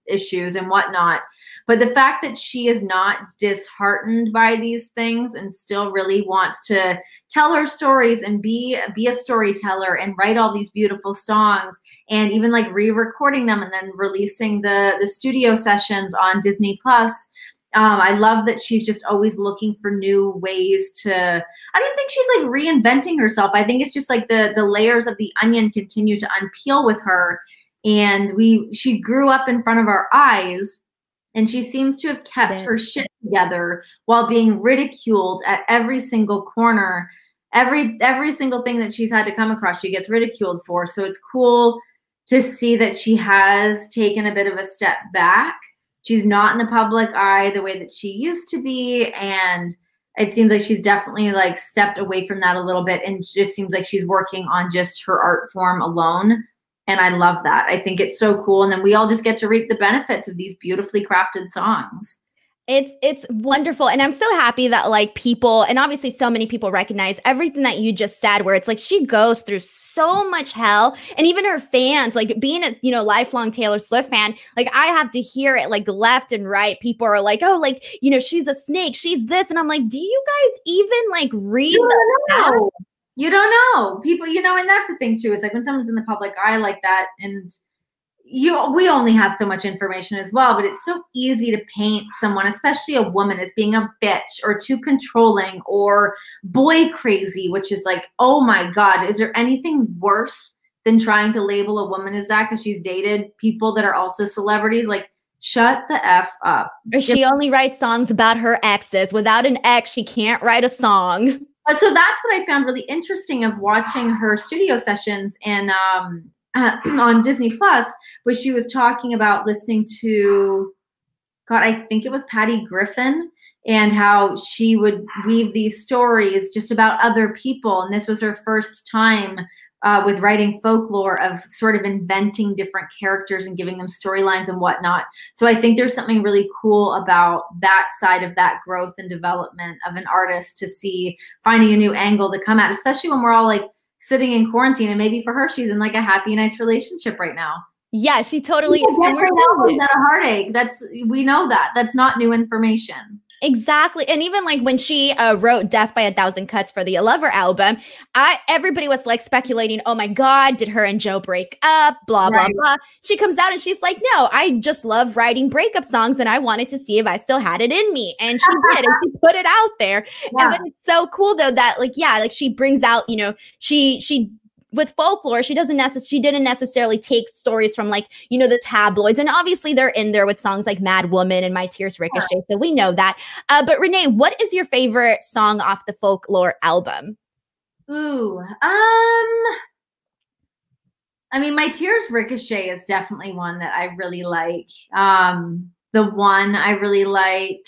issues and whatnot. But the fact that she is not disheartened by these things and still really wants to tell her stories and be be a storyteller and write all these beautiful songs, and even like re-recording them and then releasing the the studio sessions on Disney Plus. Um, I love that she's just always looking for new ways to, I don't think she's like reinventing herself. I think it's just like the the layers of the onion continue to unpeel with her. And we, she grew up in front of our eyes, and she seems to have kept her shit together while being ridiculed at every single corner. Every, every single thing that she's had to come across, she gets ridiculed for. So it's cool to see that she has taken a bit of a step back. She's not in the public eye the way that she used to be. And it seems like she's definitely like stepped away from that a little bit, and just seems like she's working on just her art form alone. And I love that. I think it's so cool. And then we all just get to reap the benefits of these beautifully crafted songs. It's it's wonderful. And I'm so happy that like people, and obviously so many people recognize everything that you just said, where it's like she goes through so much hell. And even her fans, like being a, you know, lifelong Taylor Swift fan, like I have to hear it like left and right. People are like, oh, like, you know, she's a snake, she's this. And I'm like, do you guys even like read you the don't know. You don't know. People, you know, and that's the thing too. It's like when someone's in the public eye like that, and you, we only have so much information as well, but it's so easy to paint someone, especially a woman, as being a bitch or too controlling or boy crazy, which is like, oh my God, is there anything worse than trying to label a woman as that because she's dated people that are also celebrities? Like, shut the F up. Or she if- only writes songs about her exes. Without an ex, she can't write a song. So that's what I found really interesting of watching her studio sessions and um, uh, on Disney Plus, was she was talking about listening to, God, I think it was Patty Griffin, and how she would weave these stories just about other people. And this was her first time uh, with writing folklore, of sort of inventing different characters and giving them storylines and whatnot. So I think there's something really cool about that side of that growth and development of an artist, to see finding a new angle to come at, especially when we're all like sitting in quarantine. And maybe for her, she's in like a happy, nice relationship right now. Yeah, she totally is. Right now, is that a heartache? That's, we know that. That's not new information. Exactly. And even like when she uh, wrote Death by a Thousand Cuts for the Lover album, I everybody was like speculating, oh my God, did her and Joe break up? Blah, right. blah, blah. She comes out and she's like, no, I just love writing breakup songs, and I wanted to see if I still had it in me. And she did, and she put it out there. Yeah. And but it's so cool though that like, yeah, like she brings out, you know, she, she, with folklore, she doesn't necess- she didn't necessarily take stories from like, you know, the tabloids. And obviously they're in there with songs like Mad Woman and My Tears Ricochet. Yeah. So we know that. Uh, but Renee, what is your favorite song off the Folklore album? Ooh, um, I mean, My Tears Ricochet is definitely one that I really like. Um, the one I really like,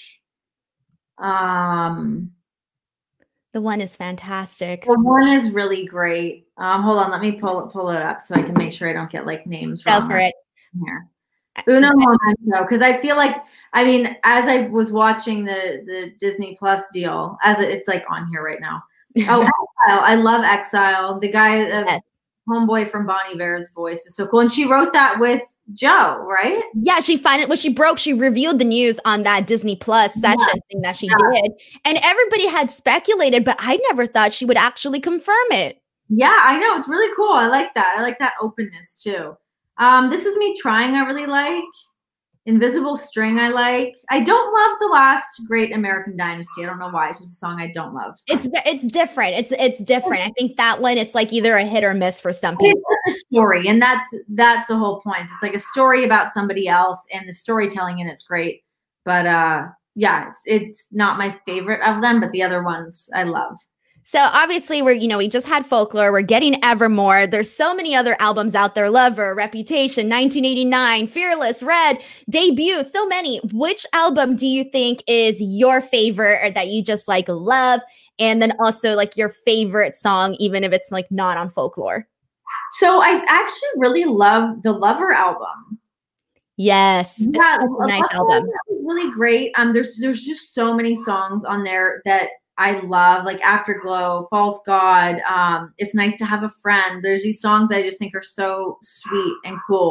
um, The One is fantastic. The One is really great. Um, hold on, let me pull it pull it up so I can make sure I don't get like names wrong. Go for it. Here. Uno Momento, because I feel like, I mean, as I was watching the the Disney Plus deal, as it, it's like on here right now. Oh, Exile. I love Exile. The guy, uh, yes. homeboy from Bon Iver's voice is so cool. And she wrote that with Joe, right? Yeah, she finally, when she broke, she revealed the news on that Disney Plus session yeah. thing that she yeah. did. And everybody had speculated, but I never thought she would actually confirm it. Yeah, I know. It's really cool. I like that. I like that openness too. Um, This Is Me Trying, I really like. Invisible String, I like. I don't love the last Great American Dynasty. I don't know why. It's just a song I don't love. It's it's different. It's it's different. I think that one, it's like either a hit or miss for some people. It's a story, and that's that's the whole point. It's like a story about somebody else, and the storytelling in it's great. But uh, yeah, it's it's not my favorite of them, but the other ones I love. So obviously we're, you know, we just had Folklore, we're getting Evermore. There's so many other albums out there. Lover, Reputation, nineteen eighty-nine, Fearless, Red, Debut, so many. Which album do you think is your favorite, or that you just like love? And then also like your favorite song, even if it's like not on Folklore? So I actually really love the Lover album. Yes. Yeah, it's a nice album. Really great. Um, there's there's just so many songs on there that I love, like Afterglow, False God, um, It's Nice to Have a Friend. There's these songs I just think are so sweet and cool.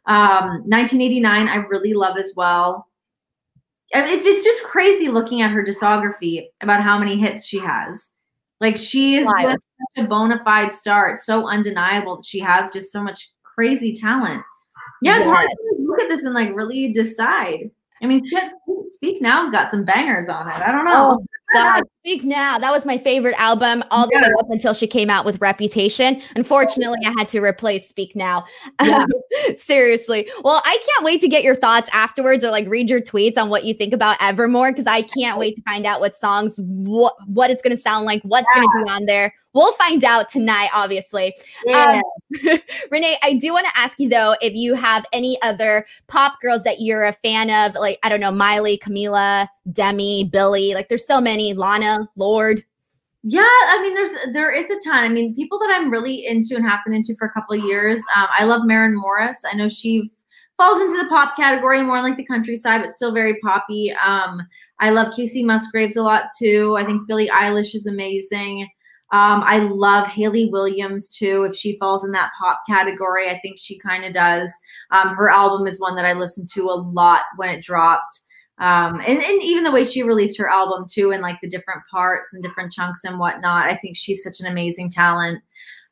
Um, nineteen eighty-nine, I really love as well. I mean, it's, it's just crazy looking at her discography about how many hits she has. Like, she is just such a bona fide star. It's so undeniable that she has just so much crazy talent. Yeah, it's yes. hard to look at this and like really decide. I mean, shit, Speak Now's got some bangers on it. I don't know. Oh, God, Speak Now. That was my favorite album all the yeah. way up until she came out with Reputation. Unfortunately, I had to replace Speak Now. Yeah. Seriously. Well, I can't wait to get your thoughts afterwards or like read your tweets on what you think about Evermore, because I can't wait to find out what songs, what, what it's going to sound like, what's yeah. going to be on there. We'll find out tonight, obviously. Yeah. Um, Renee, I do want to ask you, though, if you have any other pop girls that you're a fan of, like, I don't know, Miley, Camila, Demi, Billie. Like, there's so many. Lana, Lorde. Yeah, I mean, there's there is a ton. I mean, people that I'm really into and have been into for a couple of years. Um, I love Maren Morris. I know she falls into the pop category, more like the countryside, but still very poppy. Um, I love Casey Musgraves a lot, too. I think Billie Eilish is amazing. Um, I love Hayley Williams too. If she falls in that pop category, I think she kind of does. Um, her album is one that I listened to a lot when it dropped. Um, and, and even the way she released her album too, and like the different parts and different chunks and whatnot. I think she's such an amazing talent.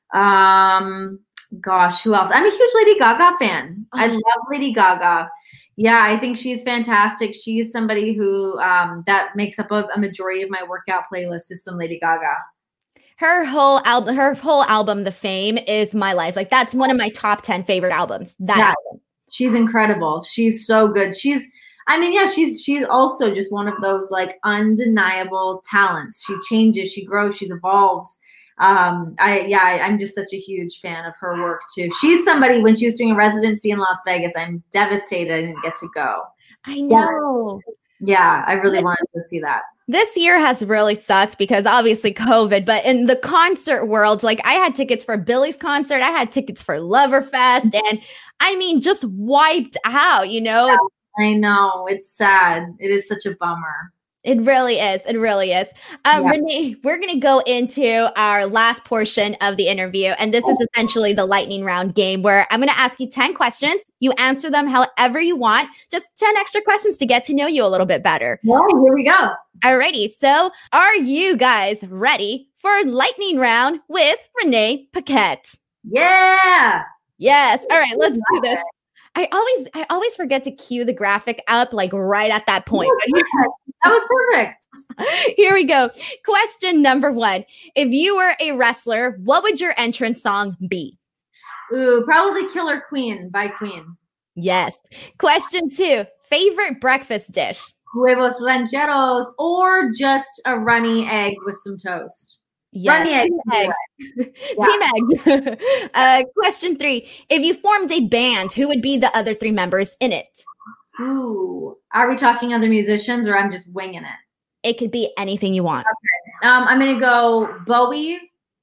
Um, gosh, who else? I'm a huge Lady Gaga fan. I love Lady Gaga. Yeah, I think she's fantastic. She's somebody who um, that makes up a, a majority of my workout playlist is some Lady Gaga. Her whole album, her whole album, The Fame, is my life. Like, that's one of my top ten favorite albums. That yeah, album. She's incredible. She's so good. She's, I mean, yeah, she's she's also just one of those like undeniable talents. She changes, she grows, she evolves. Um, I yeah, I, I'm just such a huge fan of her work too. She's somebody, when she was doing a residency in Las Vegas, I'm devastated I didn't get to go. I know. Yeah, I really wanted to see that. This year has really sucked because obviously COVID, but in the concert world, like I had tickets for Billie's concert, I had tickets for Loverfest, and I mean, just wiped out, you know? Yeah, I know. It's sad. It is such a bummer. It really is. It really is. Um, yeah. Renee, we're going to go into our last portion of the interview. And this is essentially the lightning round game where I'm going to ask you ten questions. You answer them however you want. Just ten extra questions to get to know you a little bit better. Well, here we go. Alrighty. So are you guys ready for lightning round with Renee Paquette? Yeah. Yes. All right. Let's do this. I always, I always forget to cue the graphic up like right at that point. That was perfect. Here we go. Question number one. If you were a wrestler, what would your entrance song be? Ooh, probably Killer Queen by Queen. Yes. Question two. Favorite breakfast dish? Huevos rancheros, or just a runny egg with some toast. Yes, runny egg. Team eggs. Yeah. Team eggs. uh, question three. If you formed a band, who would be the other three members in it? Ooh. Are we talking other musicians, or I'm just winging it? It could be anything you want. Okay. Um, I'm going to go Bowie,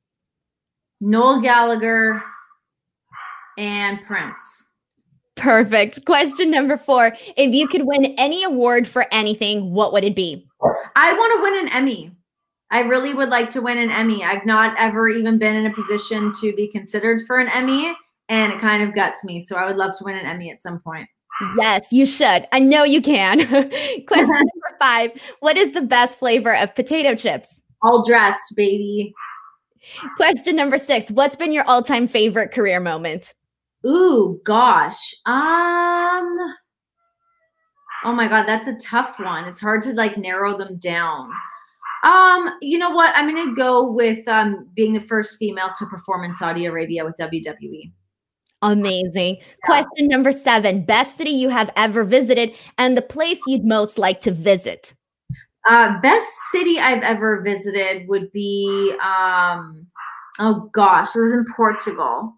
Noel Gallagher, and Prince. Perfect. Question number four. If you could win any award for anything, what would it be? I want to win an Emmy. I really would like to win an Emmy. I've not ever even been in a position to be considered for an Emmy, and it kind of guts me. So I would love to win an Emmy at some point. Yes, you should. I know you can. Question number five. What is the best flavor of potato chips? All dressed, baby. Question number six. What's been your all-time favorite career moment? Ooh, gosh. Um, oh my God, that's a tough one. It's hard to like narrow them down. Um, you know what? I'm going to go with um, being the first female to perform in Saudi Arabia with W W E. Amazing. Yeah. Question number seven. Best city you have ever visited and the place you'd most like to visit? Uh, best city I've ever visited would be, um, oh gosh, it was in Portugal.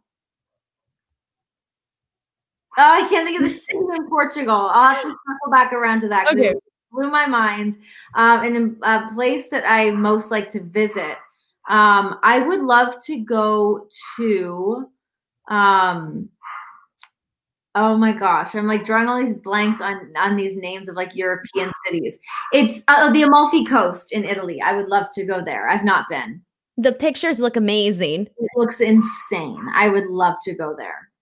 Oh, I can't think of the city in Portugal. I'll have to circle back around to that. Okay. It blew my mind. Um, and a place that I most like to visit. Um, I would love to go to, um, oh my gosh, I'm like drawing all these blanks on, on these names of like European cities. It's uh, the Amalfi Coast in Italy. I would love to go there. I've not been. The pictures look amazing. It looks insane. I would love to go there.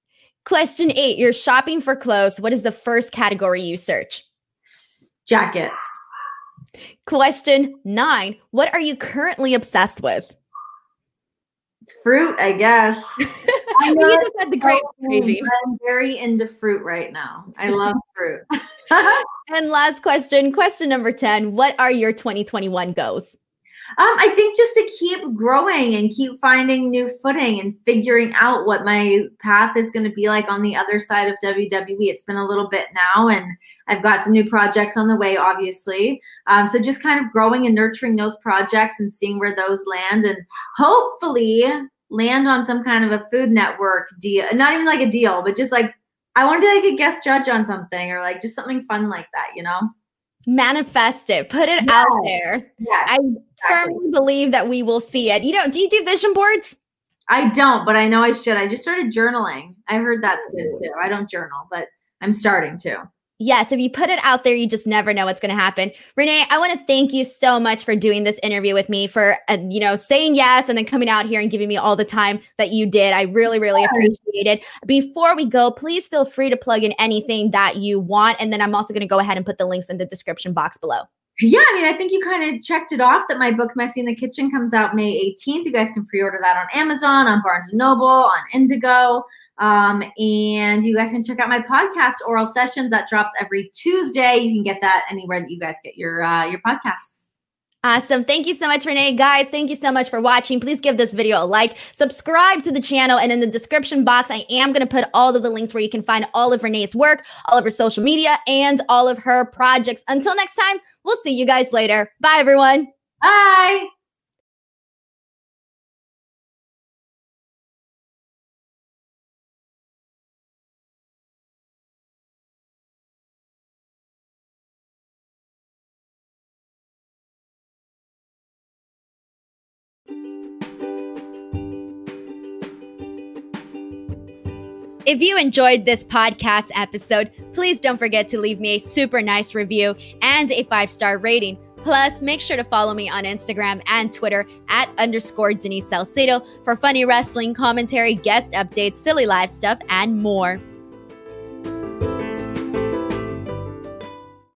Question eight, you're shopping for clothes. What is the first category you search? Jackets. Question nine, what are you currently obsessed with? Fruit, I guess. I know you just had the great craving. I'm very into fruit right now. I love fruit. And last question, question number ten, what are your twenty twenty-one goals? Um, I think just to keep growing and keep finding new footing and figuring out what my path is going to be like on the other side of W W E. It's been a little bit now, and I've got some new projects on the way, obviously. Um, so just kind of growing and nurturing those projects and seeing where those land, and hopefully land on some kind of a Food Network deal. Not even like a deal, but just like I want to be like a guest judge on something, or like just something fun like that, you know? Manifest it. Put it Yeah. out there. Yeah, I exactly. firmly believe that we will see it. You know, do you do vision boards? I don't, but I know I should. I just started journaling. I heard that's good too. I don't journal, but I'm starting to. Yes, if you put it out there, you just never know what's going to happen. Renee, I want to thank you so much for doing this interview with me, for uh, you know, saying yes and then coming out here and giving me all the time that you did. I really, really Yeah. appreciate it. Before we go, please feel free to plug in anything that you want. And then I'm also going to go ahead and put the links in the description box below. Yeah, I mean, I think you kind of checked it off that my book, Messy in the Kitchen, comes out May eighteenth. You guys can pre-order that on Amazon, on Barnes and Noble, on Indigo. Um, and you guys can check out my podcast, Oral Sessions, that drops every Tuesday. You can get that anywhere that you guys get your uh, your podcasts. Awesome. Thank you so much, Renee. Guys, thank you so much for watching. Please give this video a like, subscribe to the channel, and in the description box, I am going to put all of the links where you can find all of Renee's work, all of her social media, and all of her projects. Until next time, we'll see you guys later. Bye, everyone. Bye. If you enjoyed this podcast episode, please don't forget to leave me a super nice review and a five-star rating. Plus, make sure to follow me on Instagram and Twitter at underscore Denise Salcedo for funny wrestling commentary, guest updates, silly live stuff, and more.